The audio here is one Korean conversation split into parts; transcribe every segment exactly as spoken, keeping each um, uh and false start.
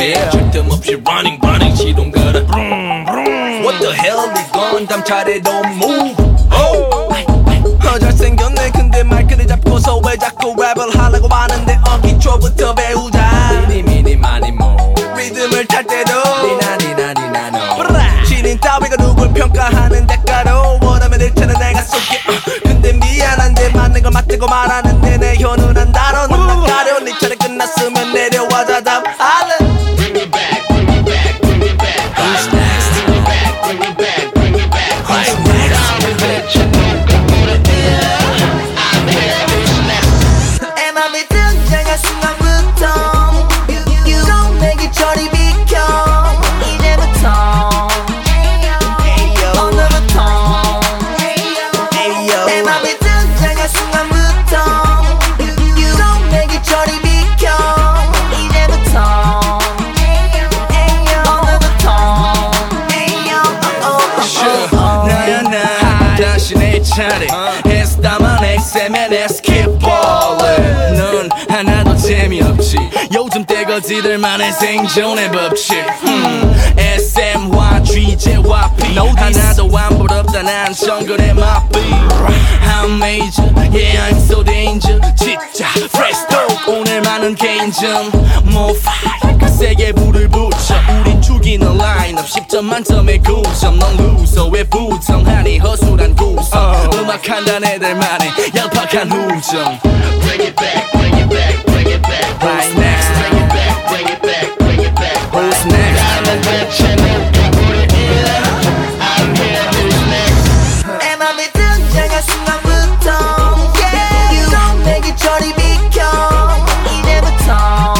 yeah. 쉴 틈 없이 running running 시동 걸어 What the hell 이건 잠차례 don't move oh. 어 잘생겼네 근데 마이크를 잡고서 왜 자꾸 랩을 하려고 하는데 어 기초부터 배우자 미니 미니 마니 모 리듬을 탈 때도 니나 니나 니나 노 신인 따위가 누굴 평가하는 대가로 원하면 일체는 내가 쏠게 어, 근데 미안한데 맞는 걸 맞다고 말하는데 내 현운한 단어 넌 나가려 네 차례 끝났으면 내려와 자담 알른 Bring it back, bring it back, bring it back Who's next? Bring it back, bring it back, bring it back Who's next? 다음은 대체 누가 부르냐 I'm here, who's next? 내 맘에 등장한 순간부터 You, you, you don't 내게 저리 비켜 이제부터 오늘부터 내 맘에 등장한 순간부터 You, you don't 내게 저리 비켜 이제부터 오늘부터 나야 나 다시 내 차례 했다만 엑스엠엔 에스케이트볼을 넌 하나도 재미없지 요즘 떼거지들만의 생존의 법칙 음, 에스엠과 지제이와 P 하나도 안 부럽다 난 정글의 마비 I'm major, yeah I'm so danger 진짜 fresh talk 오늘만은 개인전 more fire 그 세게 불을 붙여 우린 죽이는 라인업 십 점 만점에 구 점 넌 loser 왜 부정하니 허술한 구성 음악한다는 애들만의 얄팍한 후정 Bring it back, bring it back, bring it back Right next Bring it back, bring it back, bring it back Who's next? 나는 대체 누가 부르냐 I'm here, who's next? 내 맘에 등장한 순간부터 Yeah You don't 내게 저리 비켜 이제부터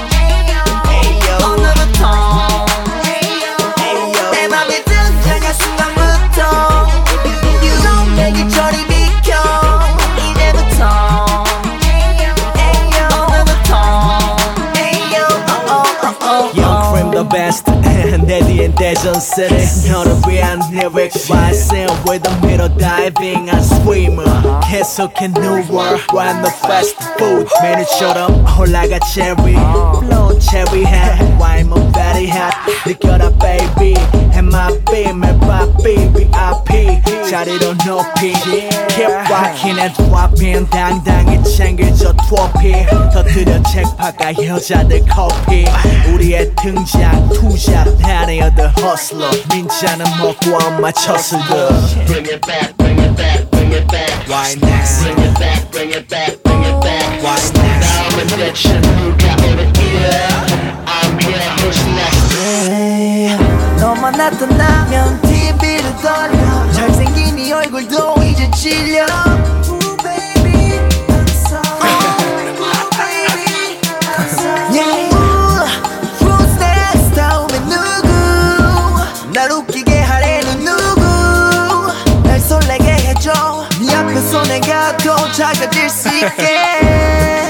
오늘부터 내 맘에 등장한 순간부터 You don't 내게 저리 비켜 이제부터 오늘부터 Young Cream the best 내 뒤엔 대전세대 너를 위한 lyric rising with a middle diving and swimmer 계속해 new world run the fast food 메뉴처럼 올라가 cherry flow cherry hat wine my very hot 느껴라 baby and my beam and papi V I P 자리로 높이 keep rocking and dropping 당당히 챙겨줘 트로피 터뜨려 책파가 여자들 커피 우리의 등장 투잡 any other hustler 민자는 먹고 안 맞췄을 듯 Bring it back, bring it back, bring it back Why next? Bring it back, bring it back, bring it back Why next? 다음은 대체 누가 오르기야 I'm here, who's next? 네, 너만 나타나면 티비를 돌려 잘생긴 네 얼굴도 이제 질려 Ooh, baby, I'm sorry. Ooh, baby, I'm sorry. Yeah. Ooh, who's next? 다음엔 누구? 날 웃기게 하려는 누구? 날 설레게 해줘 네 앞에서 내가 더 작아질 수 있게